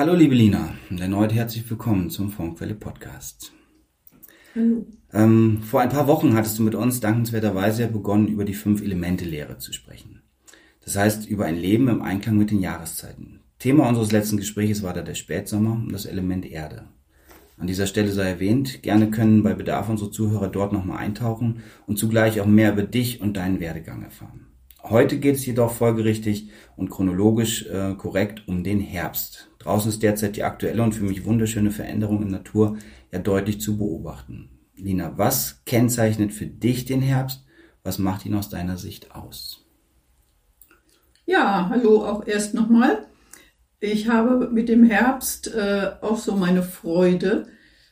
Hallo liebe Lina, erneut herzlich willkommen zum Formquelle Podcast. Hallo. Vor ein paar Wochen hattest du mit uns dankenswerterweise begonnen, über die 5-Elemente-Lehre zu sprechen. Das heißt, über ein Leben im Einklang mit den Jahreszeiten. Thema unseres letzten Gespräches war da der Spätsommer und das Element Erde. An dieser Stelle sei erwähnt, gerne können bei Bedarf unsere Zuhörer dort nochmal eintauchen und zugleich auch mehr über dich und deinen Werdegang erfahren. Heute geht es jedoch folgerichtig und chronologisch korrekt um den Herbst. Draußen ist derzeit die aktuelle und für mich wunderschöne Veränderung in der Natur ja deutlich zu beobachten. Lina, was kennzeichnet für dich den Herbst? Was macht ihn aus deiner Sicht aus? Ja, hallo auch erst nochmal. Ich habe mit dem Herbst auch so meine Freude,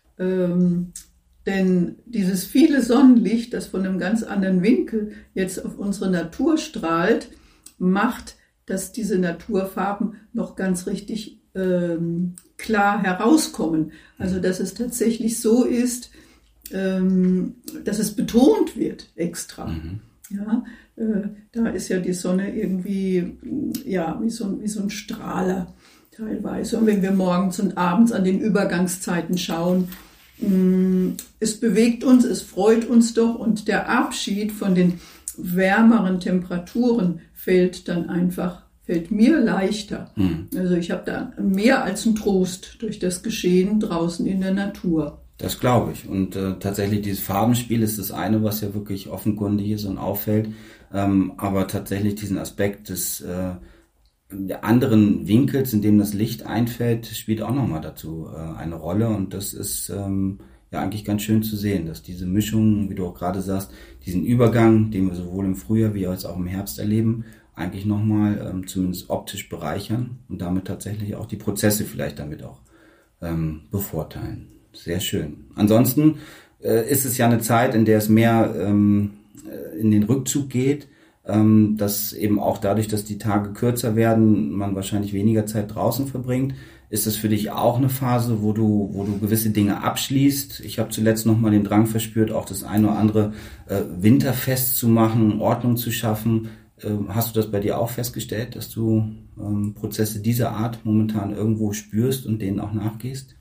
denn dieses viele Sonnenlicht, das von einem ganz anderen Winkel jetzt auf unsere Natur strahlt, macht, dass diese Naturfarben noch ganz richtig klar herauskommen. Also dass es tatsächlich so ist, dass es betont wird extra. Mhm. Ja, da ist ja die Sonne irgendwie ja, wie so ein Strahler teilweise. Und wenn wir morgens und abends an den Übergangszeiten schauen, es bewegt uns, es freut uns doch und der Abschied von den wärmeren Temperaturen fällt mir leichter. Also ich habe da mehr als einen Trost durch das Geschehen draußen in der Natur. Das glaube ich. Und tatsächlich dieses Farbenspiel ist das eine, was ja wirklich offenkundig ist und auffällt. Aber tatsächlich diesen Aspekt des der anderen Winkels, in dem das Licht einfällt, spielt auch nochmal dazu eine Rolle. Und das ist ja eigentlich ganz schön zu sehen, dass diese Mischung, wie du auch gerade sagst, diesen Übergang, den wir sowohl im Frühjahr wie auch im Herbst erleben, eigentlich nochmal zumindest optisch bereichern und damit tatsächlich auch die Prozesse vielleicht damit auch bevorteilen. Sehr schön. Ansonsten ist es ja eine Zeit, in der es mehr in den Rückzug geht, dass eben auch dadurch, dass die Tage kürzer werden, man wahrscheinlich weniger Zeit draußen verbringt. Ist das für dich auch eine Phase, wo du gewisse Dinge abschließt? Ich habe zuletzt nochmal den Drang verspürt, auch das eine oder andere Winterfest zu machen, Ordnung zu schaffen. Hast du das bei dir auch festgestellt, dass du Prozesse dieser Art momentan irgendwo spürst und denen auch nachgehst?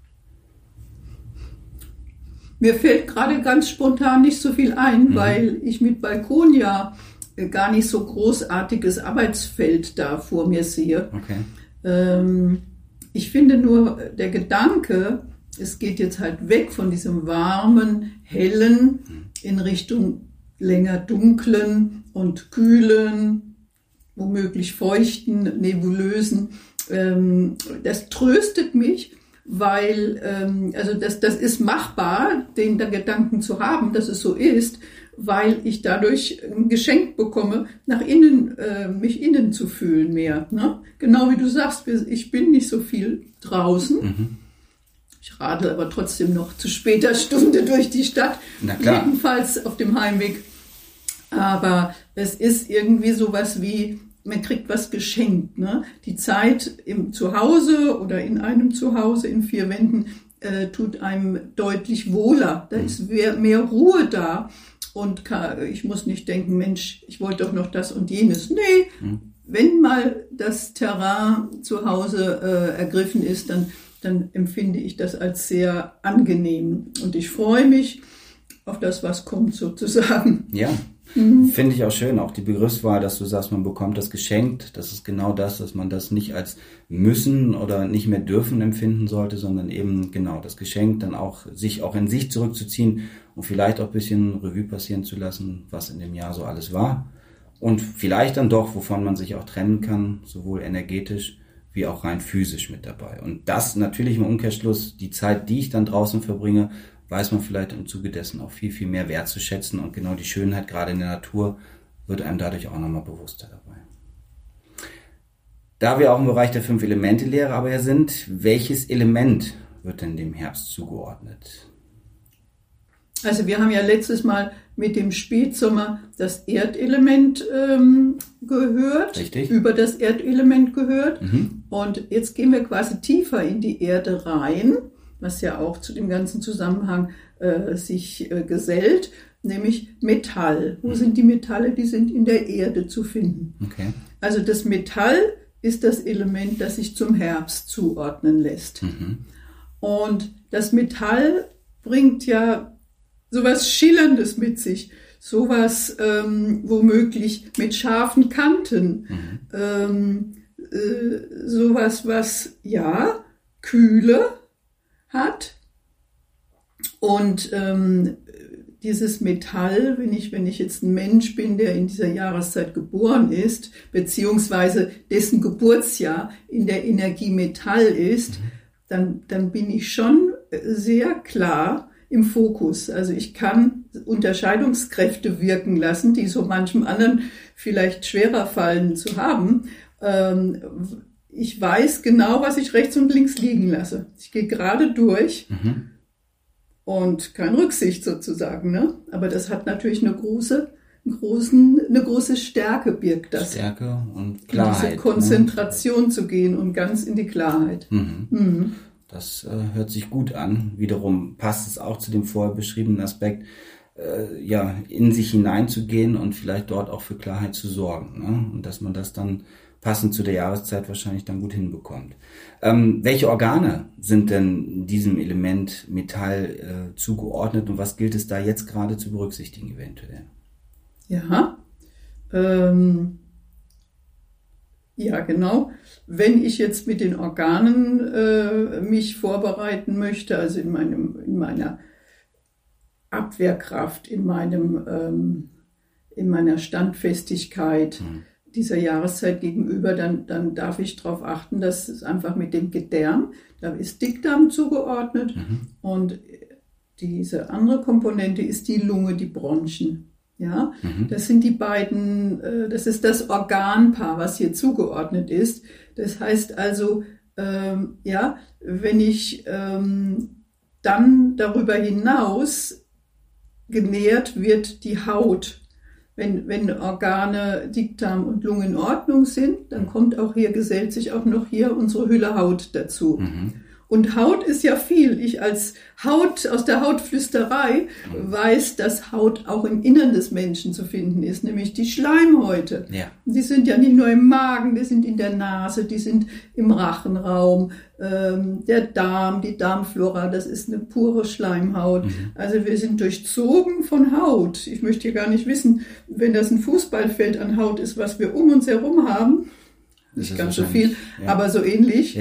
Mir fällt gerade ganz spontan nicht so viel ein, weil ich mit Balkon ja gar nicht so großartiges Arbeitsfeld da vor mir sehe. Okay. Ich finde nur, der Gedanke, es geht jetzt halt weg von diesem warmen, hellen in Richtung länger dunklen und kühlen, womöglich feuchten, nebulösen. Das tröstet mich, weil also das ist machbar, den Gedanken zu haben, dass es so ist, weil ich dadurch ein Geschenk bekomme, nach innen, mich innen zu fühlen mehr. Ne? Genau wie du sagst, ich bin nicht so viel draußen. Mhm. Ich radle aber trotzdem noch zu später Stunde durch die Stadt. Na klar. Jedenfalls auf dem Heimweg. Aber es ist irgendwie sowas wie, man kriegt was geschenkt. Ne? Die Zeit im Zuhause oder in einem Zuhause in 4 Wänden tut einem deutlich wohler. Da ist mehr Ruhe da. Und ich muss nicht denken, Mensch, ich wollte doch noch das und jenes. Nee, wenn mal das Terrain zu Hause ergriffen ist, dann empfinde ich das als sehr angenehm. Und ich freue mich auf das, was kommt sozusagen. Ja, finde ich auch schön. Auch die Begriffswahl, dass du sagst, man bekommt das geschenkt. Das ist genau das, dass man das nicht als müssen oder nicht mehr dürfen empfinden sollte, sondern eben genau das Geschenk dann auch sich auch in sich zurückzuziehen und vielleicht auch ein bisschen Revue passieren zu lassen, was in dem Jahr so alles war. Und vielleicht dann doch, wovon man sich auch trennen kann, sowohl energetisch wie auch rein physisch mit dabei. Und das natürlich im Umkehrschluss, die Zeit, die ich dann draußen verbringe, weiß man vielleicht im Zuge dessen auch viel, viel mehr wertzuschätzen. Und genau die Schönheit gerade in der Natur wird einem dadurch auch nochmal bewusster dabei. Da wir auch im Bereich der 5-Elemente-Lehre aber ja sind, welches Element wird denn dem Herbst zugeordnet? Also wir haben ja letztes Mal mit dem Spätsommer das Erdelement gehört, Richtig. Über das Erdelement gehört. Und jetzt gehen wir quasi tiefer in die Erde rein, was ja auch zu dem ganzen Zusammenhang sich gesellt, nämlich Metall. Wo sind die Metalle? Die sind in der Erde zu finden. Okay. Also das Metall ist das Element, das sich zum Herbst zuordnen lässt. Und das Metall bringt ja sowas Schillerndes mit sich, sowas womöglich mit scharfen Kanten, sowas, was ja Kühle hat. Und dieses Metall, wenn ich jetzt ein Mensch bin, der in dieser Jahreszeit geboren ist, beziehungsweise dessen Geburtsjahr in der Energie Metall ist, dann bin ich schon sehr klar im Fokus. Also ich kann Unterscheidungskräfte wirken lassen, die so manchem anderen vielleicht schwerer fallen zu haben. Ich weiß genau, was ich rechts und links liegen lasse. Ich gehe gerade durch. Und keine Rücksicht sozusagen, ne? Aber das hat natürlich eine große Stärke, birgt das. Stärke und Klarheit. In diese Konzentration zu gehen und ganz in die Klarheit. Das hört sich gut an. Wiederum passt es auch zu dem vorher beschriebenen Aspekt, in sich hineinzugehen und vielleicht dort auch für Klarheit zu sorgen, ne? Und dass man das dann passend zu der Jahreszeit wahrscheinlich dann gut hinbekommt. Welche Organe sind denn diesem Element Metall zugeordnet und was gilt es da jetzt gerade zu berücksichtigen eventuell? Ja, genau. Wenn ich jetzt mit den Organen mich vorbereiten möchte, also in meiner Abwehrkraft, in meiner Standfestigkeit, dieser Jahreszeit gegenüber, dann darf ich darauf achten, dass es einfach mit dem Gedärm, da ist Dickdarm zugeordnet und diese andere Komponente ist die Lunge, die Bronchien. Ja, das sind die beiden, das ist das Organpaar, was hier zugeordnet ist. Das heißt also, wenn ich dann darüber hinaus genährt wird die Haut. Wenn Organe, Dickdarm und Lunge in Ordnung sind, dann gesellt sich auch noch hier unsere Hülle Haut dazu. Und Haut ist ja viel. Ich als Haut, aus der Hautflüsterei, weiß, dass Haut auch im Innern des Menschen zu finden ist, nämlich die Schleimhäute. Ja. Die sind ja nicht nur im Magen, die sind in der Nase, die sind im Rachenraum, der Darm, die Darmflora, das ist eine pure Schleimhaut. Also wir sind durchzogen von Haut. Ich möchte hier gar nicht wissen, wenn das ein Fußballfeld an Haut ist, was wir um uns herum haben, nicht ganz so viel, aber so ähnlich,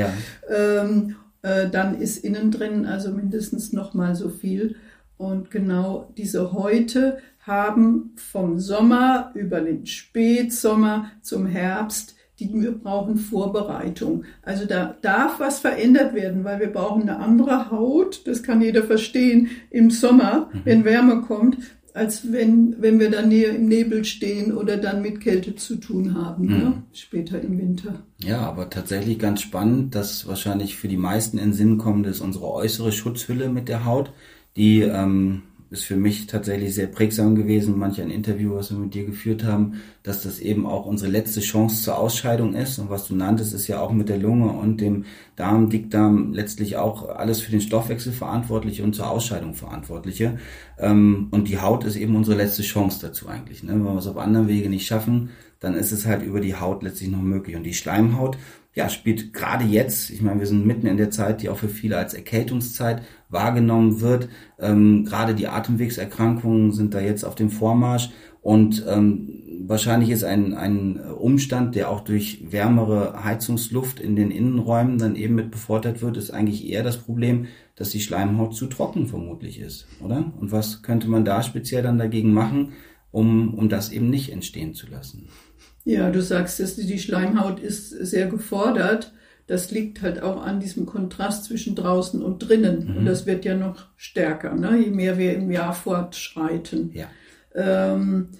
dann ist innen drin also mindestens noch mal so viel. Und genau diese Häute haben vom Sommer über den Spätsommer zum Herbst, wir brauchen Vorbereitung. Also da darf was verändert werden, weil wir brauchen eine andere Haut, das kann jeder verstehen, im Sommer, wenn Wärme kommt, als wenn wir dann näher im Nebel stehen oder dann mit Kälte zu tun haben, ne? Später im Winter. Ja, aber tatsächlich ganz spannend, dass wahrscheinlich für die meisten in den Sinn kommt, ist unsere äußere Schutzhülle mit der Haut, die ist für mich tatsächlich sehr prägsam gewesen, manch ein Interview, was wir mit dir geführt haben, dass das eben auch unsere letzte Chance zur Ausscheidung ist. Und was du nanntest, ist ja auch mit der Lunge und dem Darm, Dickdarm letztlich auch alles für den Stoffwechsel verantwortliche und zur Ausscheidung verantwortliche. Und die Haut ist eben unsere letzte Chance dazu eigentlich, ne? Wenn wir es auf anderen Wege nicht schaffen, dann ist es halt über die Haut letztlich noch möglich. Und die Schleimhaut, spielt gerade jetzt, ich meine, wir sind mitten in der Zeit, die auch für viele als Erkältungszeit wahrgenommen wird. Gerade die Atemwegserkrankungen sind da jetzt auf dem Vormarsch und wahrscheinlich ist ein Umstand, der auch durch wärmere Heizungsluft in den Innenräumen dann eben mit befeuert wird, ist eigentlich eher das Problem, dass die Schleimhaut zu trocken vermutlich ist, oder? Und was könnte man da speziell dann dagegen machen, um das eben nicht entstehen zu lassen? Ja, du sagst, dass die Schleimhaut ist sehr gefordert. Das liegt halt auch an diesem Kontrast zwischen draußen und drinnen. Und das wird ja noch stärker, ne? Je mehr wir im Jahr fortschreiten. Ja.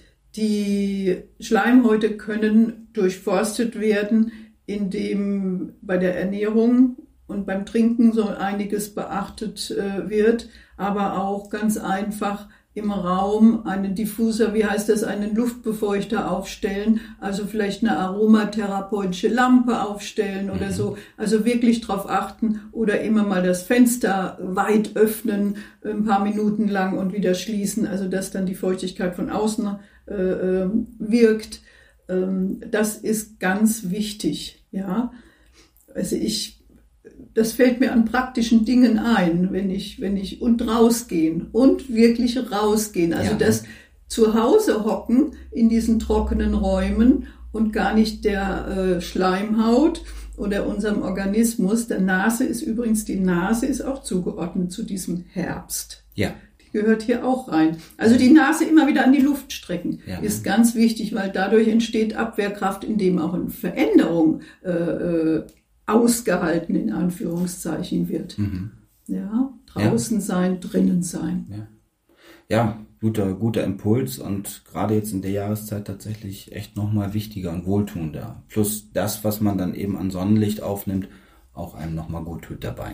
Die Schleimhäute können durchforstet werden, indem bei der Ernährung und beim Trinken so einiges beachtet wird, aber auch ganz einfach im Raum einen Diffuser, einen Luftbefeuchter aufstellen, also vielleicht eine aromatherapeutische Lampe aufstellen oder so, also wirklich drauf achten oder immer mal das Fenster weit öffnen, ein paar Minuten lang und wieder schließen, also dass dann die Feuchtigkeit von außen wirkt. Das ist ganz wichtig. Ja, also das fällt mir an praktischen Dingen ein, wenn ich und rausgehen und wirklich rausgehen. Also das zu Hause hocken in diesen trockenen Räumen und gar nicht der Schleimhaut oder unserem Organismus. Die Nase ist auch zugeordnet zu diesem Herbst. Ja. Die gehört hier auch rein. Also die Nase immer wieder an die Luft strecken ist ganz wichtig, weil dadurch entsteht Abwehrkraft, indem auch eine Veränderung ausgehalten in Anführungszeichen wird. Ja, draußen sein, drinnen sein. Ja, guter Impuls und gerade jetzt in der Jahreszeit tatsächlich echt nochmal wichtiger und wohltuender. Plus das, was man dann eben an Sonnenlicht aufnimmt, auch einem nochmal gut tut dabei.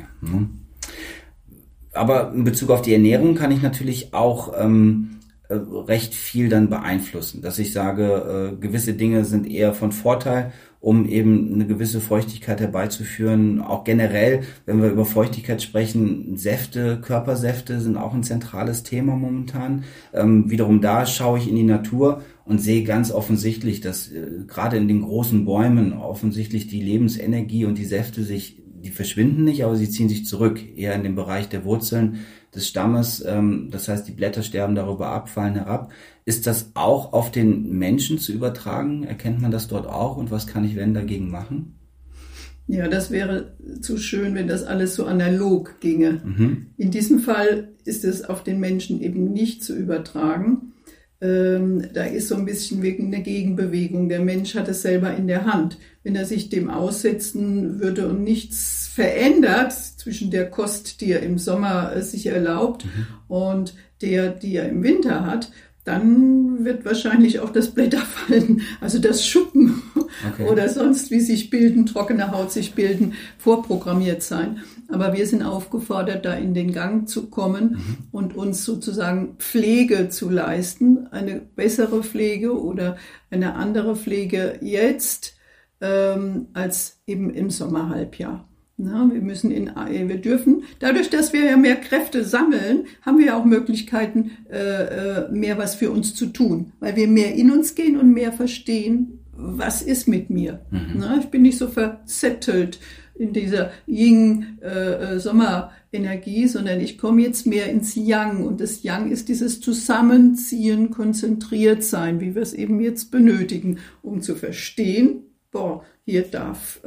Aber in Bezug auf die Ernährung kann ich natürlich auch recht viel dann beeinflussen, dass ich sage, gewisse Dinge sind eher von Vorteil, um eben eine gewisse Feuchtigkeit herbeizuführen. Auch generell, wenn wir über Feuchtigkeit sprechen, Säfte, Körpersäfte sind auch ein zentrales Thema momentan. Wiederum da schaue ich in die Natur und sehe ganz offensichtlich, dass gerade in den großen Bäumen offensichtlich die Lebensenergie und die Säfte die verschwinden nicht, aber sie ziehen sich zurück, eher in den Bereich der Wurzeln des Stammes. Das heißt, die Blätter sterben darüber ab, fallen herab. Ist das auch auf den Menschen zu übertragen? Erkennt man das dort auch? Und was kann ich dagegen machen? Ja, das wäre zu schön, wenn das alles so analog ginge. In diesem Fall ist es auf den Menschen eben nicht zu übertragen. Da ist so ein bisschen wegen eine Gegenbewegung. Der Mensch hat es selber in der Hand. Wenn er sich dem aussetzen würde und nichts verändert zwischen der Kost, die er im Sommer sich erlaubt und die er im Winter hat, dann wird wahrscheinlich auch das Blätterfallen, also das Schuppen oder sonst wie sich bilden, trockene Haut sich bilden, vorprogrammiert sein. Aber wir sind aufgefordert, da in den Gang zu kommen und uns sozusagen Pflege zu leisten, eine bessere Pflege oder eine andere Pflege jetzt als eben im Sommerhalbjahr. Na, wir dürfen, dadurch, dass wir ja mehr Kräfte sammeln, haben wir ja auch Möglichkeiten, mehr was für uns zu tun, weil wir mehr in uns gehen und mehr verstehen, was ist mit mir. Na, ich bin nicht so verzettelt in dieser Yin-Sommerenergie, sondern ich komme jetzt mehr ins Yang und das Yang ist dieses Zusammenziehen, konzentriert sein, wie wir es eben jetzt benötigen, um zu verstehen, hier darf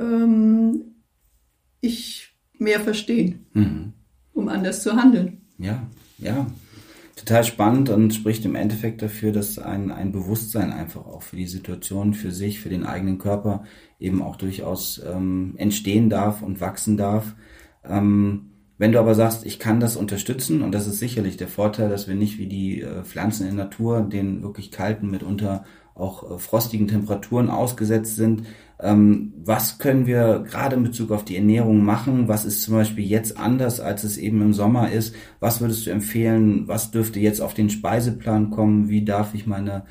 ich mehr verstehen, um anders zu handeln. Ja, total spannend und spricht im Endeffekt dafür, dass ein Bewusstsein einfach auch für die Situation, für sich, für den eigenen Körper eben auch durchaus entstehen darf und wachsen darf. Wenn du aber sagst, ich kann das unterstützen, und das ist sicherlich der Vorteil, dass wir nicht wie die Pflanzen in der Natur den wirklich kalten, mitunter auch frostigen Temperaturen ausgesetzt sind. Was können wir gerade in Bezug auf die Ernährung machen? Was ist zum Beispiel jetzt anders, als es eben im Sommer ist? Was würdest du empfehlen? Was dürfte jetzt auf den Speiseplan kommen? Wie darf ich meine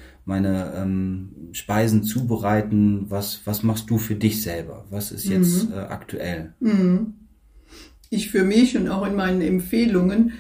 Speisen zubereiten? Was machst du für dich selber? Was ist jetzt aktuell? Ich für mich und auch in meinen Empfehlungen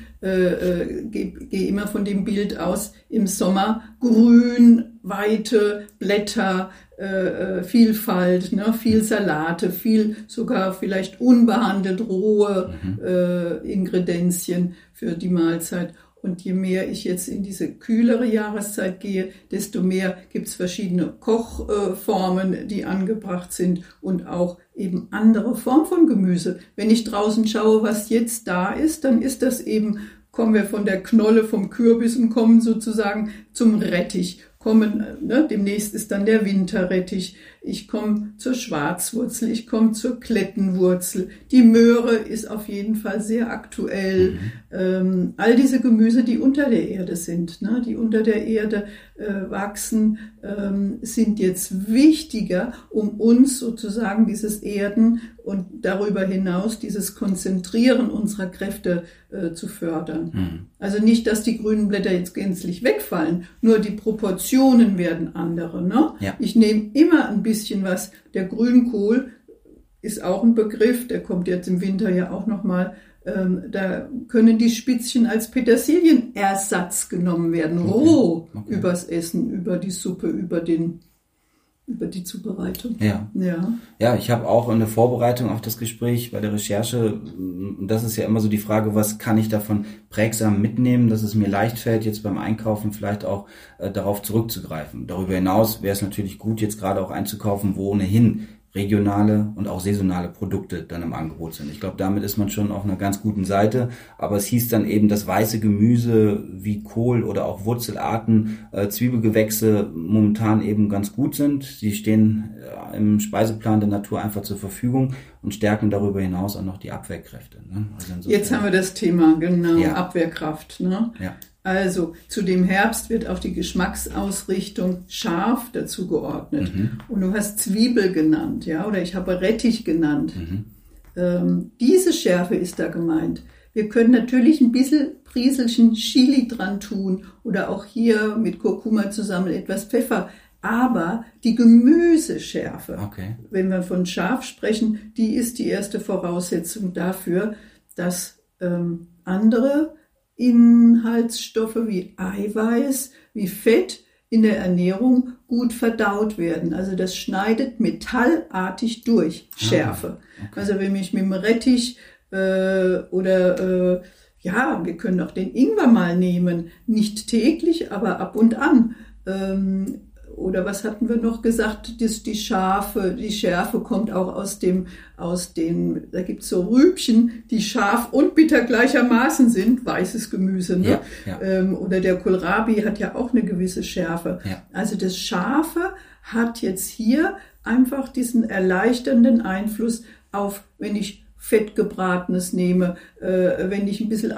gehe immer von dem Bild aus, im Sommer Grün, Weite, Blätter, Vielfalt, ne, viel Salate, viel sogar vielleicht unbehandelt rohe Ingredienzien für die Mahlzeit. Und je mehr ich jetzt in diese kühlere Jahreszeit gehe, desto mehr gibt es verschiedene Kochformen, die angebracht sind und auch eben andere Formen von Gemüse. Wenn ich draußen schaue, was jetzt da ist, dann ist das eben, kommen wir von der Knolle vom Kürbis und kommen sozusagen zum Rettich. Demnächst ist dann der Winterrettich, ich komme zur Schwarzwurzel, ich komme zur Klettenwurzel, die Möhre ist auf jeden Fall sehr aktuell. All diese Gemüse, die unter der Erde sind, ne, die unter der Erde wachsen, sind jetzt wichtiger, um uns sozusagen dieses Erden und darüber hinaus dieses Konzentrieren unserer Kräfte zu fördern. Also nicht, dass die grünen Blätter jetzt gänzlich wegfallen, nur die Proportionen werden andere. Ne? Ja. Ich nehme immer ein bisschen was. Der Grünkohl ist auch ein Begriff, der kommt jetzt im Winter ja auch nochmal. Da können die Spitzchen als Petersilienersatz genommen werden, roh, übers Essen, über die Suppe, über den über die Zubereitung. Ja. Ja, ich habe auch in der Vorbereitung auf das Gespräch bei der Recherche, das ist ja immer so die Frage, was kann ich davon prägsam mitnehmen, dass es mir leicht fällt, jetzt beim Einkaufen vielleicht auch darauf zurückzugreifen. Darüber hinaus wäre es natürlich gut, jetzt gerade auch einzukaufen, wo ohnehin regionale und auch saisonale Produkte dann im Angebot sind. Ich glaube, damit ist man schon auf einer ganz guten Seite. Aber es hieß dann eben, dass weiße Gemüse wie Kohl oder auch Wurzelarten, Zwiebelgewächse momentan eben ganz gut sind. Sie stehen im Speiseplan der Natur einfach zur Verfügung und stärken darüber hinaus auch noch die Abwehrkräfte. Ne? Also jetzt haben wir das Thema, genau, ja. Abwehrkraft. Ne? Ja. Also zu dem Herbst wird auch die Geschmacksausrichtung scharf dazu geordnet. Und du hast Zwiebel genannt, ja, oder ich habe Rettich genannt. Diese Schärfe ist da gemeint. Wir können natürlich ein bisschen Prieselchen Chili dran tun oder auch hier mit Kurkuma zusammen etwas Pfeffer. Aber die Gemüseschärfe, wenn wir von scharf sprechen, die ist die erste Voraussetzung dafür, dass andere Inhaltsstoffe wie Eiweiß, wie Fett in der Ernährung gut verdaut werden. Also das schneidet metallartig durch, Schärfe. Also wenn ich mit dem Rettich wir können auch den Ingwer mal nehmen, nicht täglich, aber ab und an. Oder was hatten wir noch gesagt? Die Schärfe kommt auch aus den, da gibt es so Rübchen, die scharf und bitter gleichermaßen sind, weißes Gemüse, ne? Ja. Oder der Kohlrabi hat ja auch eine gewisse Schärfe. Ja. Also das Scharfe hat jetzt hier einfach diesen erleichternden Einfluss auf, wenn ich Fettgebratenes nehme, wenn ich ein bisschen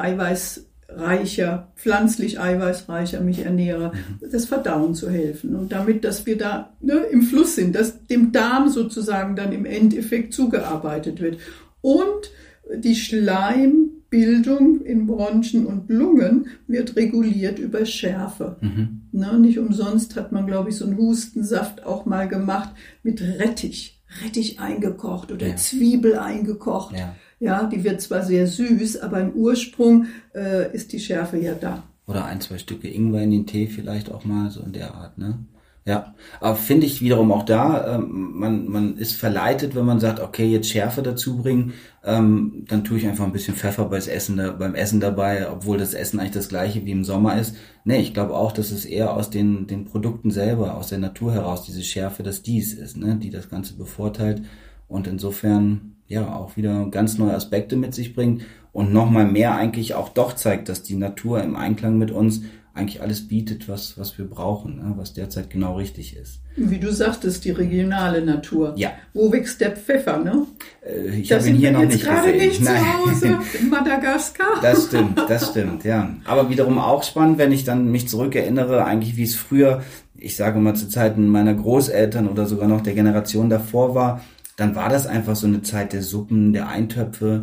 pflanzlich eiweißreicher mich ernähre, das Verdauen zu helfen. Und damit, dass wir da im Fluss sind, dass dem Darm sozusagen dann im Endeffekt zugearbeitet wird. Und die Schleimbildung in Bronchien und Lungen wird reguliert über Schärfe. Nicht umsonst hat man, glaube ich, so einen Hustensaft auch mal gemacht mit Rettich eingekocht oder Zwiebel eingekocht. Ja, die wird zwar sehr süß, aber im Ursprung ist die Schärfe ja da. Oder 1, 2 Stücke Ingwer in den Tee vielleicht auch mal, so in der Art, ne? Ja, aber finde ich wiederum auch da, man ist verleitet, wenn man sagt, okay, jetzt Schärfe dazu bringen, dann tue ich einfach ein bisschen Pfeffer beim Essen dabei, obwohl das Essen eigentlich das gleiche wie im Sommer ist. Nee, ich glaube auch, dass es eher aus den Produkten selber, aus der Natur heraus, diese Schärfe, dass dies ist, ne, die das Ganze bevorteilt und insofern ja auch wieder ganz neue Aspekte mit sich bringt und nochmal mehr eigentlich auch doch zeigt, dass die Natur im Einklang mit uns eigentlich alles bietet, was wir brauchen, ne? Was derzeit genau richtig ist. Wie du sagtest, die regionale Natur. Ja. Wo wächst der Pfeffer, ne? Ich habe ihn hier noch nicht gerade gesehen. Nicht zu Hause in Madagaskar. Das stimmt, ja. Aber wiederum auch spannend, wenn ich dann mich zurückerinnere, eigentlich wie es früher, ich sage mal zu Zeiten meiner Großeltern oder sogar noch der Generation davor war, dann war das einfach so eine Zeit der Suppen, der Eintöpfe,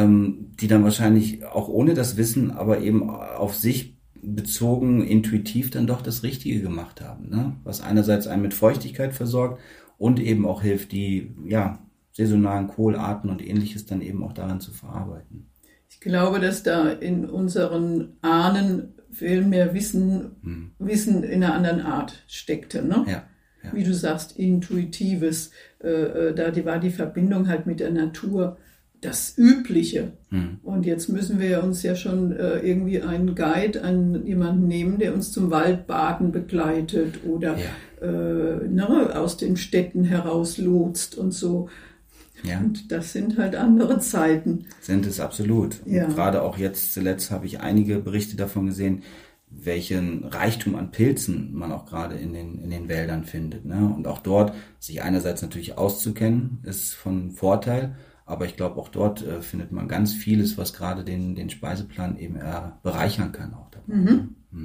die dann wahrscheinlich auch ohne das Wissen, aber eben auf sich bezogen, intuitiv dann doch das Richtige gemacht haben, ne? Was einerseits einen mit Feuchtigkeit versorgt und eben auch hilft, die saisonalen Kohlarten und Ähnliches dann eben auch daran zu verarbeiten. Ich glaube, dass da in unseren Ahnen viel mehr Wissen in einer anderen Art steckte, ne? Ja. Wie du sagst, Intuitives, da war die Verbindung halt mit der Natur das Übliche. Und jetzt müssen wir uns ja schon irgendwie einen Guide, jemanden nehmen, der uns zum Waldbaden begleitet oder aus den Städten heraus lotst und so. Ja. Und das sind halt andere Zeiten. Sind es absolut. Ja. Und gerade auch jetzt zuletzt habe ich einige Berichte davon gesehen, welchen Reichtum an Pilzen man auch gerade in den Wäldern findet, ne? Und auch dort sich einerseits natürlich auszukennen, ist von Vorteil, aber ich glaube auch dort findet man ganz vieles, was gerade den Speiseplan eben bereichern kann auch dabei.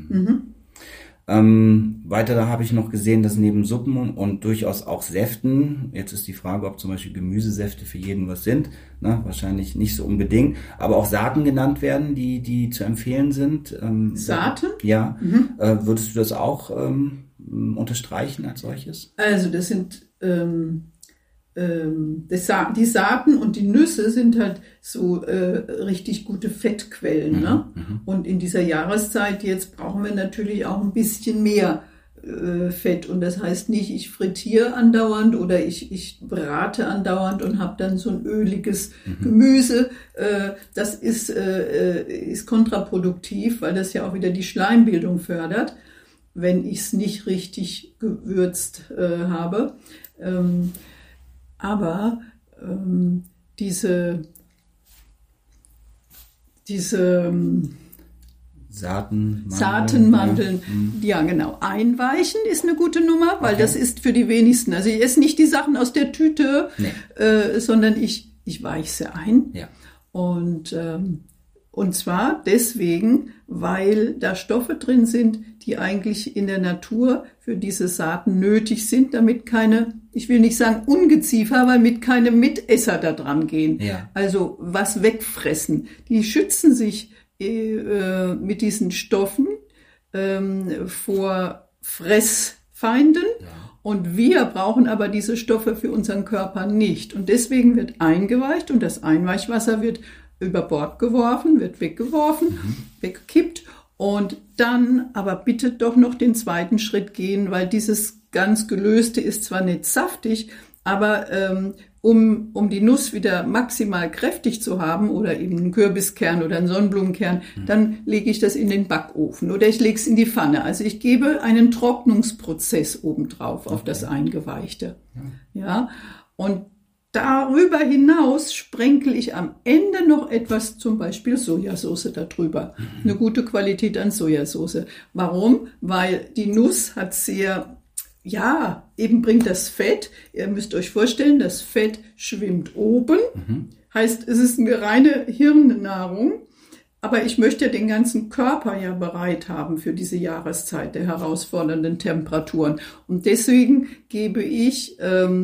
Weiter da habe ich noch gesehen, dass neben Suppen und durchaus auch Säften, jetzt ist die Frage, ob zum Beispiel Gemüsesäfte für jeden was sind, ne? Wahrscheinlich nicht so unbedingt, aber auch Saaten genannt werden, die zu empfehlen sind. Saaten? Ja. Würdest du das auch unterstreichen als solches? Also das sind die Saaten und die Nüsse sind halt so richtig gute Fettquellen. Ne? Und in dieser Jahreszeit jetzt brauchen wir natürlich auch ein bisschen mehr Fett. Und das heißt nicht, ich frittiere andauernd oder ich brate andauernd und habe dann so ein öliges Gemüse. Das ist kontraproduktiv, weil das ja auch wieder die Schleimbildung fördert, wenn ich es nicht richtig gewürzt habe. Aber diese Saatenmandeln, ja genau, einweichen ist eine gute Nummer, weil das ist für die wenigsten. Also ich esse nicht die Sachen aus der Tüte, sondern ich weiche sie ein. Ja. Und zwar deswegen, weil da Stoffe drin sind, die eigentlich in der Natur für diese Saaten nötig sind, damit keine, ich will nicht sagen Ungeziefer, weil mit keine Mitesser da dran gehen. Ja. Also was wegfressen. Die schützen sich mit diesen Stoffen vor Fressfeinden. Ja. Und wir brauchen aber diese Stoffe für unseren Körper nicht. Und deswegen wird eingeweicht und das Einweichwasser wird über Bord geworfen, wird weggeworfen, weggekippt. Und dann aber bitte doch noch den zweiten Schritt gehen, weil dieses ganz Gelöste ist zwar nicht saftig, aber um die Nuss wieder maximal kräftig zu haben oder eben einen Kürbiskern oder einen Sonnenblumenkern, dann lege ich das in den Backofen oder ich lege es in die Pfanne. Also ich gebe einen Trocknungsprozess obendrauf auf das Eingeweichte. Ja, und darüber hinaus sprenkel ich am Ende noch etwas, zum Beispiel Sojasauce darüber. Eine gute Qualität an Sojasauce. Warum? Weil die Nuss hat eben bringt das Fett. Ihr müsst euch vorstellen, das Fett schwimmt oben. Heißt, es ist eine reine Hirnnahrung. Aber ich möchte den ganzen Körper ja bereit haben für diese Jahreszeit der herausfordernden Temperaturen. Und deswegen gebe ich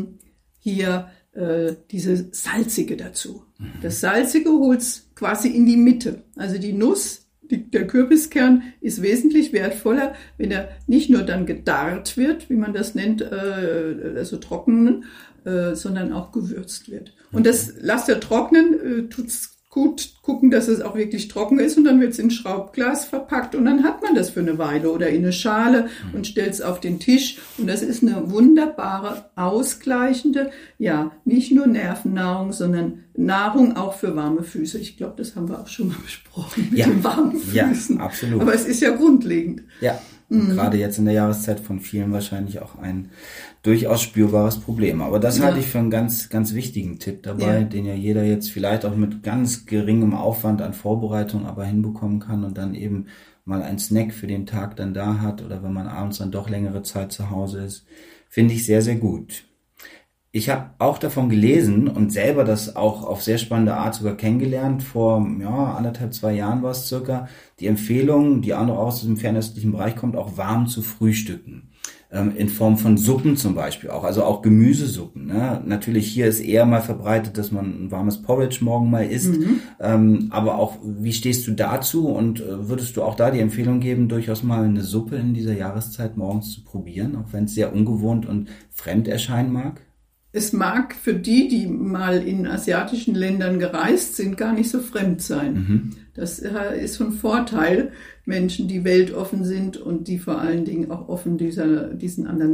hier diese Salzige dazu. Das Salzige holt's quasi in die Mitte. Also die Nuss, der Kürbiskern ist wesentlich wertvoller, wenn er nicht nur dann gedarrt wird, wie man das nennt, also trocknen, sondern auch gewürzt wird. Und das lasst er trocknen, tut's gut gucken, dass es auch wirklich trocken ist und dann wird es in Schraubglas verpackt und dann hat man das für eine Weile oder in eine Schale und stellt es auf den Tisch und das ist eine wunderbare, ausgleichende, nicht nur Nervennahrung, sondern Nahrung auch für warme Füße. Ich glaube, das haben wir auch schon mal besprochen mit den warmen Füßen. Ja, absolut. Aber es ist ja grundlegend. Ja, und gerade jetzt in der Jahreszeit von vielen wahrscheinlich auch ein durchaus spürbares Problem. Aber das halte ich für einen ganz, ganz wichtigen Tipp dabei, den ja jeder jetzt vielleicht auch mit ganz geringem Aufwand an Vorbereitung aber hinbekommen kann und dann eben mal einen Snack für den Tag dann da hat oder wenn man abends dann doch längere Zeit zu Hause ist. Finde ich sehr, sehr gut. Ich habe auch davon gelesen und selber das auch auf sehr spannende Art sogar kennengelernt. Vor 1,5, 2 Jahren war es circa die Empfehlung, die auch noch aus dem fernöstlichen Bereich kommt, auch warm zu frühstücken. In Form von Suppen zum Beispiel auch, also auch Gemüsesuppen. Ne? Natürlich hier ist eher mal verbreitet, dass man ein warmes Porridge morgen mal isst. Aber auch, wie stehst du dazu und würdest du auch da die Empfehlung geben, durchaus mal eine Suppe in dieser Jahreszeit morgens zu probieren, auch wenn es sehr ungewohnt und fremd erscheinen mag? Es mag für die mal in asiatischen Ländern gereist sind, gar nicht so fremd sein. Das ist von Vorteil, Menschen, die weltoffen sind und die vor allen Dingen auch offen diesen anderen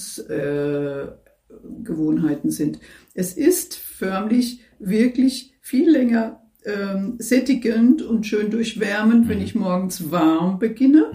Nahrungsgewohnheiten sind. Es ist förmlich wirklich viel länger sättigend und schön durchwärmend, wenn ich morgens warm beginne.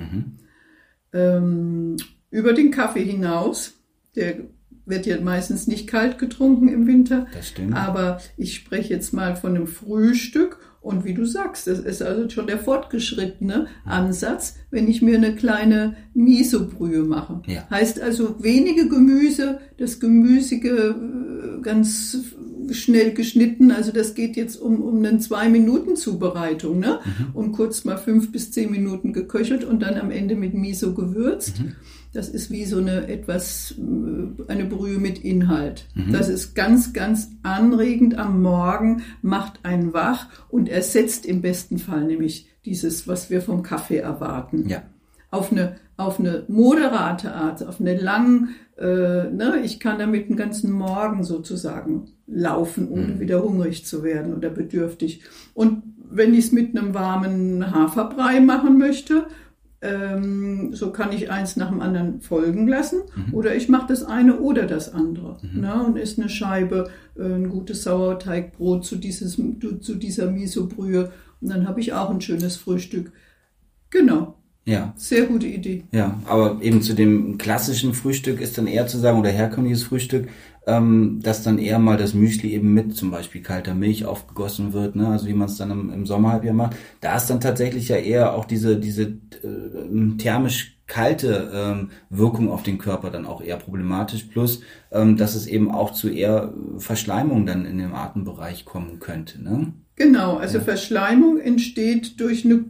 Über den Kaffee hinaus, der wird ja meistens nicht kalt getrunken im Winter. Das stimmt. Aber ich spreche jetzt mal von einem Frühstück. Und wie du sagst, das ist also schon der fortgeschrittene Ansatz, wenn ich mir eine kleine Miso-Brühe mache. Ja. Heißt also wenige Gemüse, das Gemüsige ganz schnell geschnitten. Also das geht jetzt um eine 2-Minuten-Zubereitung, ne? Und kurz mal 5 bis 10 Minuten geköchelt und dann am Ende mit Miso gewürzt. Das ist wie so eine Brühe mit Inhalt. Das ist ganz, ganz anregend am Morgen, macht einen wach und ersetzt im besten Fall nämlich dieses, was wir vom Kaffee erwarten. Ja. Auf eine moderate Art, auf eine lang, ich kann damit den ganzen Morgen sozusagen laufen, ohne wieder hungrig zu werden oder bedürftig. Und wenn ich es mit einem warmen Haferbrei machen möchte, so kann ich eins nach dem anderen folgen lassen oder ich mache das eine oder das andere. Ne? Und esse eine Scheibe, ein gutes Sauerteigbrot zu dieser Miso-Brühe und dann habe ich auch ein schönes Frühstück. Genau. Ja. Sehr gute Idee. Ja, aber eben zu dem klassischen Frühstück ist dann eher zu sagen, oder herkömmliches Frühstück, dass dann eher mal das Müsli eben mit zum Beispiel kalter Milch aufgegossen wird, ne? Also wie man es dann im Sommerhalbjahr macht. Da ist dann tatsächlich ja eher auch diese thermisch kalte Wirkung auf den Körper dann auch eher problematisch. Plus, dass es eben auch zu eher Verschleimung dann in dem Atembereich kommen könnte, ne? Genau, also ja. Verschleimung entsteht durch einen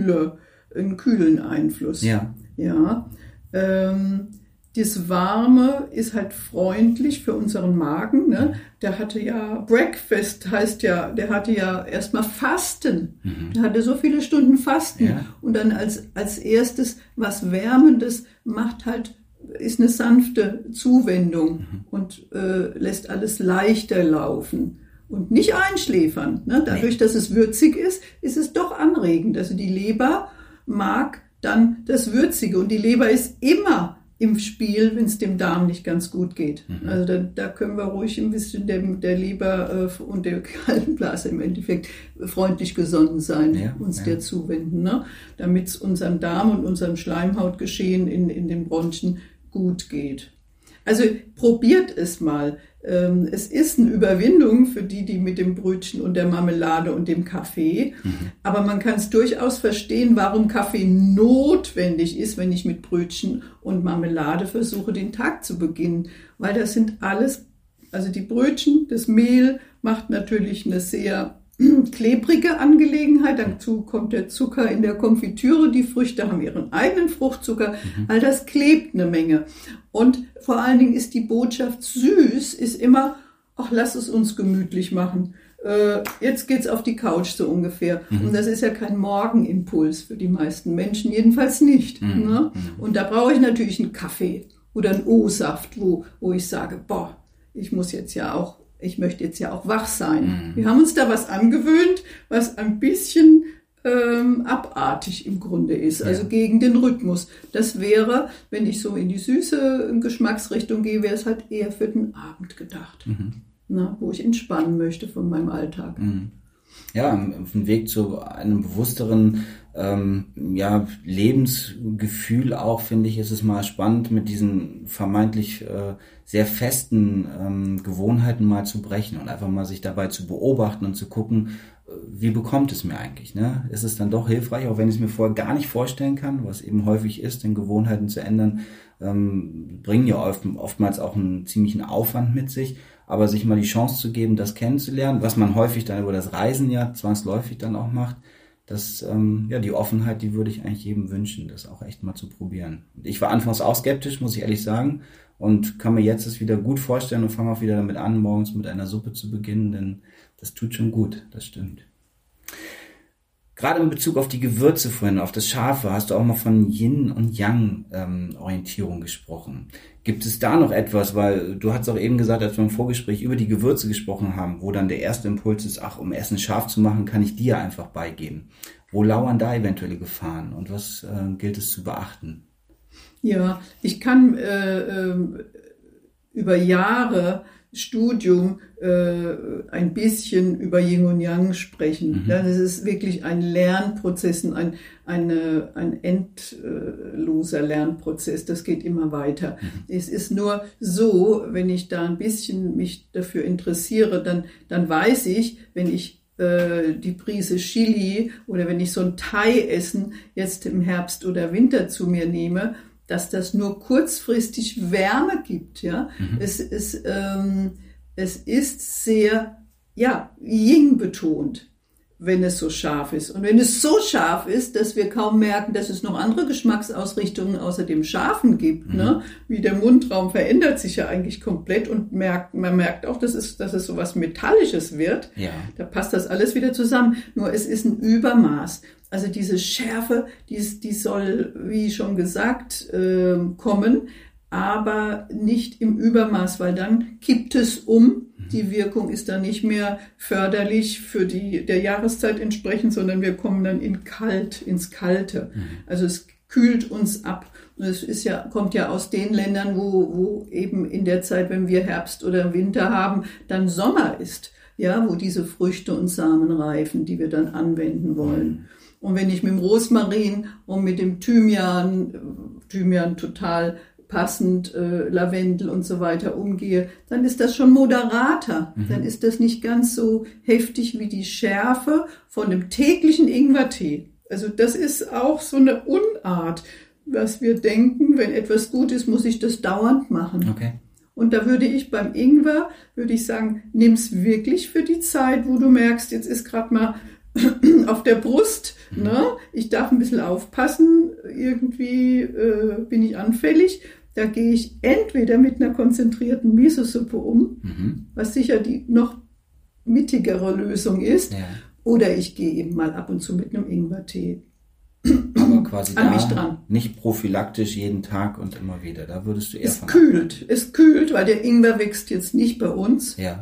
kühlen Einfluss. Ja. Ja. Das Warme ist halt freundlich für unseren Magen. Ne? Der hatte ja, Breakfast heißt ja, der hatte ja erstmal Fasten. Der hatte so viele Stunden Fasten. Ja. Und dann als erstes was Wärmendes ist eine sanfte Zuwendung und lässt alles leichter laufen. Und nicht einschläfern. Ne? Dadurch, dass es würzig ist es doch anregend. Also die Leber mag dann das Würzige. Und die Leber ist immer im Spiel, wenn es dem Darm nicht ganz gut geht. Also da können wir ruhig ein bisschen der Leber und der Gallenblase im Endeffekt freundlich gesonnen sein, der zuwenden, ne? Damit es unserem Darm und unserem Schleimhautgeschehen in den Bronchien gut geht. Also probiert es mal. Es ist eine Überwindung für die mit dem Brötchen und der Marmelade und dem Kaffee. Aber man kann es durchaus verstehen, warum Kaffee notwendig ist, wenn ich mit Brötchen und Marmelade versuche, den Tag zu beginnen. Weil das sind alles, also die Brötchen, das Mehl macht natürlich eine sehr klebrige Angelegenheit. Dazu kommt der Zucker in der Konfitüre. Die Früchte haben ihren eigenen Fruchtzucker. All das klebt eine Menge. Und vor allen Dingen ist die Botschaft süß, ist immer, ach, lass es uns gemütlich machen. Jetzt geht's auf die Couch so ungefähr. Und das ist ja kein Morgenimpuls für die meisten Menschen, jedenfalls nicht. Ne? Und da brauche ich natürlich einen Kaffee oder einen O-Saft, wo ich sage, ich möchte jetzt ja auch wach sein. Wir haben uns da was angewöhnt, was ein bisschen abartig im Grunde ist, also gegen den Rhythmus. Das wäre, wenn ich so in die süße Geschmacksrichtung gehe, wäre es halt eher für den Abend gedacht, wo ich entspannen möchte von meinem Alltag. Ja, auf dem Weg zu einem bewussteren Lebensgefühl auch, finde ich, ist es mal spannend, mit diesen vermeintlich sehr festen Gewohnheiten mal zu brechen und einfach mal sich dabei zu beobachten und zu gucken, wie bekommt es mir eigentlich, ne? Ist es dann doch hilfreich, auch wenn ich es mir vorher gar nicht vorstellen kann, was eben häufig ist, denn Gewohnheiten zu ändern, bringen ja oftmals auch einen ziemlichen Aufwand mit sich, aber sich mal die Chance zu geben, das kennenzulernen, was man häufig dann über das Reisen ja zwangsläufig dann auch macht, die Offenheit, die würde ich eigentlich jedem wünschen, das auch echt mal zu probieren. Ich war anfangs auch skeptisch, muss ich ehrlich sagen, und kann mir jetzt das wieder gut vorstellen und fange auch wieder damit an, morgens mit einer Suppe zu beginnen, denn das tut schon gut, das stimmt. Gerade in Bezug auf die Gewürze vorhin, auf das Scharfe, hast du auch mal von Yin und Yang Orientierung gesprochen. Gibt es da noch etwas, weil du hast auch eben gesagt, als wir im Vorgespräch über die Gewürze gesprochen haben, wo dann der erste Impuls ist, um Essen scharf zu machen, kann ich dir einfach beigeben. Wo lauern da eventuelle Gefahren und was gilt es zu beachten? Ja, ich kann über Jahre Studium ein bisschen über Yin und Yang sprechen. Das ist wirklich ein Lernprozess, ein endloser Lernprozess. Das geht immer weiter. Es ist nur so, wenn ich da ein bisschen mich dafür interessiere, dann weiß ich, wenn ich die Prise Chili oder wenn ich so ein Thai-Essen jetzt im Herbst oder Winter zu mir nehme, dass das nur kurzfristig Wärme gibt. Ja? Es ist sehr Yin betont, wenn es so scharf ist. Und wenn es so scharf ist, dass wir kaum merken, dass es noch andere Geschmacksausrichtungen außer dem Scharfen gibt, ne? Wie der Mundraum verändert sich ja eigentlich komplett und man merkt auch, dass es so was Metallisches wird. Ja. Da passt das alles wieder zusammen. Nur es ist ein Übermaß. Also diese Schärfe, die soll, wie schon gesagt, kommen, aber nicht im Übermaß, weil dann kippt es um. Die Wirkung ist dann nicht mehr förderlich für der Jahreszeit entsprechend, sondern wir kommen dann ins Kalte. Also es kühlt uns ab. Und es kommt ja aus den Ländern, wo eben in der Zeit, wenn wir Herbst oder Winter haben, dann Sommer ist, ja, wo diese Früchte und Samen reifen, die wir dann anwenden wollen. Und wenn ich mit dem Rosmarin und mit dem Thymian total passend, Lavendel und so weiter umgehe, dann ist das schon moderater. Dann ist das nicht ganz so heftig wie die Schärfe von einem täglichen Ingwertee. Also das ist auch so eine Unart, was wir denken, wenn etwas gut ist, muss ich das dauernd machen. Okay. Und da würde ich beim Ingwer, sagen, nimm's wirklich für die Zeit, wo du merkst, jetzt ist gerade mal auf der Brust, ne? Ich darf ein bisschen aufpassen, irgendwie bin ich anfällig. Da gehe ich entweder mit einer konzentrierten Miso-Suppe was sicher die noch mittigere Lösung ist, oder ich gehe eben mal ab und zu mit einem Ingwertee. Aber quasi an mich dran. Nicht prophylaktisch jeden Tag und immer wieder. Da würdest du eher Es kühlt, weil der Ingwer wächst jetzt nicht bei uns. Ja.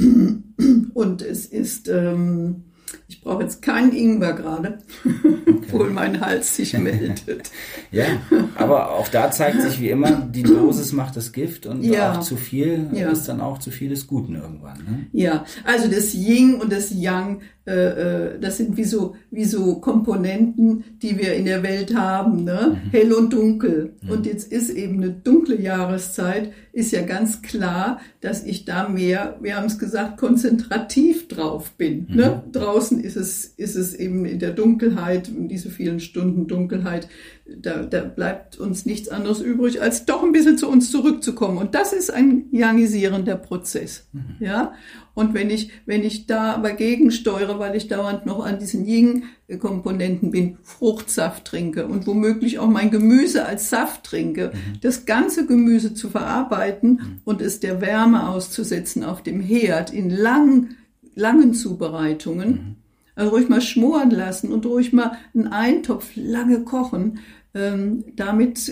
Und es ist, ich brauche jetzt keinen Ingwer gerade, obwohl mein Hals sich meldet. Ja, aber auch da zeigt sich wie immer, die Dosis macht das Gift und auch zu viel ist dann auch zu viel des Guten irgendwann. Ne? Ja, also das Yin und das Yang, das sind wie so Komponenten, die wir in der Welt haben, ne? Hell und dunkel. Und jetzt ist eben eine dunkle Jahreszeit, ist ja ganz klar, dass ich da mehr, wir haben es gesagt, konzentrativ drauf bin. Ne? Draußen ist es eben in der Dunkelheit, diese vielen Stunden Dunkelheit, da bleibt uns nichts anderes übrig, als doch ein bisschen zu uns zurückzukommen. Und das ist ein yangisierender Prozess. Ja? Und wenn ich da aber gegensteuere, weil ich dauernd noch an diesen Yin-Komponenten bin, Fruchtsaft trinke und womöglich auch mein Gemüse als Saft trinke, das ganze Gemüse zu verarbeiten und es der Wärme auszusetzen auf dem Herd in langen Zubereitungen, also ruhig mal schmoren lassen und ruhig mal einen Eintopf lange kochen, damit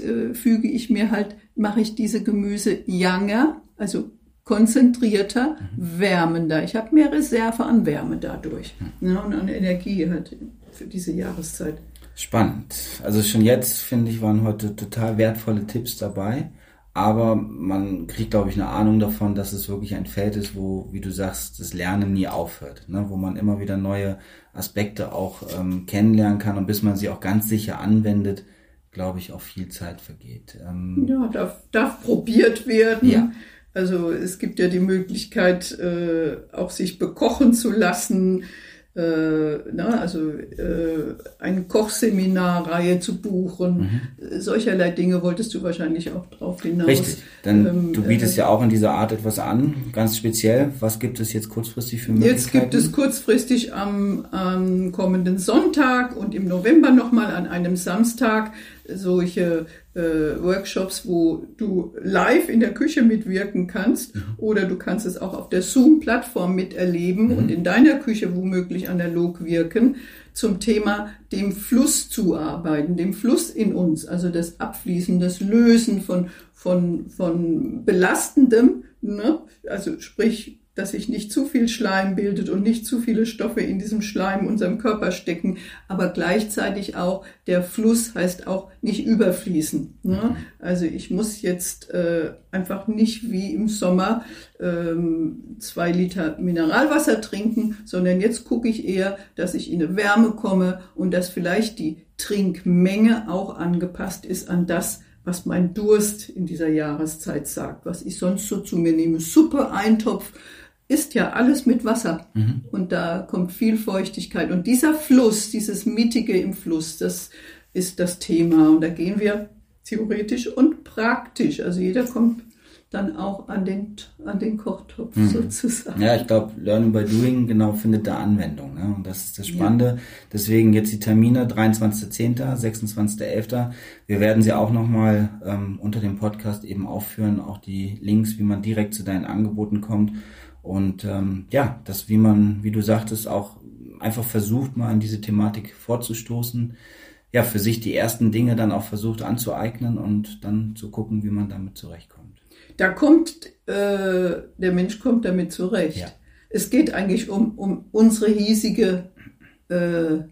mache ich diese Gemüse yanger, also konzentrierter, wärmender. Ich habe mehr Reserve an Wärme dadurch, und an Energie halt für diese Jahreszeit. Spannend. Also schon jetzt, finde ich, waren heute total wertvolle Tipps dabei. Aber man kriegt, glaube ich, eine Ahnung davon, dass es wirklich ein Feld ist, wo, wie du sagst, das Lernen nie aufhört. Ne? Wo man immer wieder neue Aspekte auch kennenlernen kann. Und bis man sie auch ganz sicher anwendet, glaube ich, auch viel Zeit vergeht. Darf probiert werden. Ja. Also es gibt ja die Möglichkeit, auch sich bekochen zu lassen, eine Kochseminarreihe zu buchen. Solcherlei Dinge wolltest du wahrscheinlich auch drauf hinaus. Richtig, denn du bietest ja auch in dieser Art etwas an, ganz speziell. Was gibt es jetzt kurzfristig für Möglichkeiten? Jetzt gibt es kurzfristig am kommenden Sonntag und im November nochmal an einem Samstag solche Workshops, wo du live in der Küche mitwirken kannst oder du kannst es auch auf der Zoom-Plattform miterleben und in deiner Küche womöglich analog wirken, zum Thema dem Fluss zuarbeiten, dem Fluss in uns, also das Abfließen, das Lösen von Belastendem, ne? Also sprich, dass sich nicht zu viel Schleim bildet und nicht zu viele Stoffe in diesem Schleim in unserem Körper stecken, aber gleichzeitig auch der Fluss heißt auch nicht überfließen. Ne? Also ich muss jetzt einfach nicht wie im Sommer 2 Liter Mineralwasser trinken, sondern jetzt gucke ich eher, dass ich in eine Wärme komme und dass vielleicht die Trinkmenge auch angepasst ist an das, was mein Durst in dieser Jahreszeit sagt, was ich sonst so zu mir nehme. Suppe, Eintopf, ist ja alles mit Wasser und da kommt viel Feuchtigkeit und dieser Fluss, dieses Mittige im Fluss, das ist das Thema und da gehen wir theoretisch und praktisch, also jeder kommt dann auch an den Kochtopf sozusagen. Ja, ich glaube, Learning by Doing genau findet da Anwendung, ne? Und das ist das Spannende. Ja. Deswegen jetzt die Termine 23.10., 26.11. Wir werden sie auch nochmal unter dem Podcast eben aufführen, auch die Links, wie man direkt zu deinen Angeboten kommt. Und dass wie du sagtest, auch einfach versucht, mal an diese Thematik vorzustoßen, ja, für sich die ersten Dinge dann auch versucht anzueignen und dann zu gucken, wie man damit zurechtkommt. Der Mensch kommt damit zurecht. Ja. Es geht eigentlich um unsere hiesige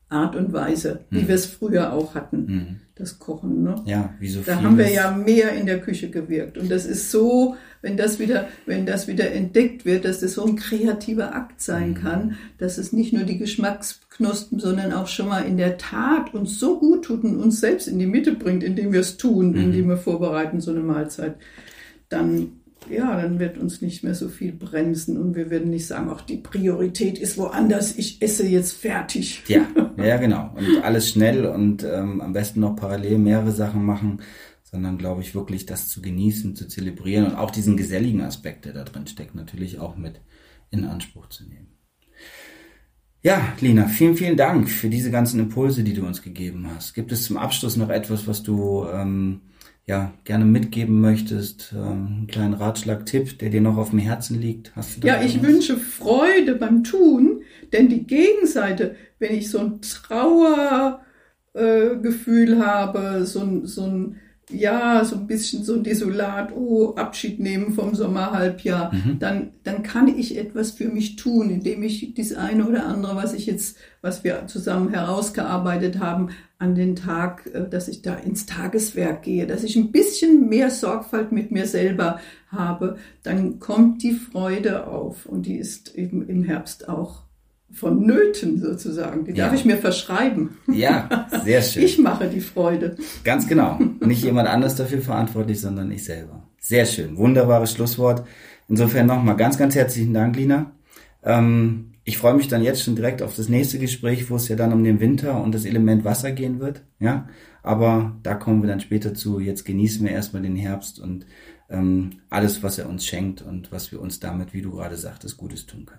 Art und Weise, wie wir es früher auch hatten, das Kochen. Ne? Ja, wie so Da haben wir ja mehr in der Küche gewirkt. Und das ist so, wenn das wieder entdeckt wird, dass das so ein kreativer Akt sein kann, dass es nicht nur die Geschmacksknospen, sondern auch schon mal in der Tat uns so gut tut und uns selbst in die Mitte bringt, indem wir es tun, indem wir vorbereiten, so eine Mahlzeit, dann wird uns nicht mehr so viel bremsen und wir werden nicht sagen, ach, die Priorität ist woanders, ich esse jetzt fertig. Ja, genau. Und alles schnell und am besten noch parallel mehrere Sachen machen, sondern, glaube ich, wirklich das zu genießen, zu zelebrieren und auch diesen geselligen Aspekt, der da drin steckt, natürlich auch mit in Anspruch zu nehmen. Ja, Lina, vielen, vielen Dank für diese ganzen Impulse, die du uns gegeben hast. Gibt es zum Abschluss noch etwas, was du gerne mitgeben möchtest, einen kleinen Ratschlag, Tipp, der dir noch auf dem Herzen liegt? Hast du da ich wünsche Freude beim Tun, denn die Gegenseite, wenn ich so ein Trauergefühl habe, so ein bisschen so ein Desolat, Abschied nehmen vom Sommerhalbjahr, dann kann ich etwas für mich tun, indem ich das eine oder andere, was wir zusammen herausgearbeitet haben, an den Tag, dass ich da ins Tageswerk gehe, dass ich ein bisschen mehr Sorgfalt mit mir selber habe, dann kommt die Freude auf und die ist eben im Herbst auch vonnöten sozusagen. Die darf ich mir verschreiben. Ja, sehr schön. Ich mache die Freude. Ganz genau. Nicht jemand anders dafür verantwortlich, sondern ich selber. Sehr schön. Wunderbares Schlusswort. Insofern nochmal ganz, ganz herzlichen Dank, Lina. Ich freue mich dann jetzt schon direkt auf das nächste Gespräch, wo es ja dann um den Winter und das Element Wasser gehen wird. Ja, aber da kommen wir dann später zu. Jetzt genießen wir erstmal den Herbst und alles, was er uns schenkt und was wir uns damit, wie du gerade sagtest, Gutes tun können.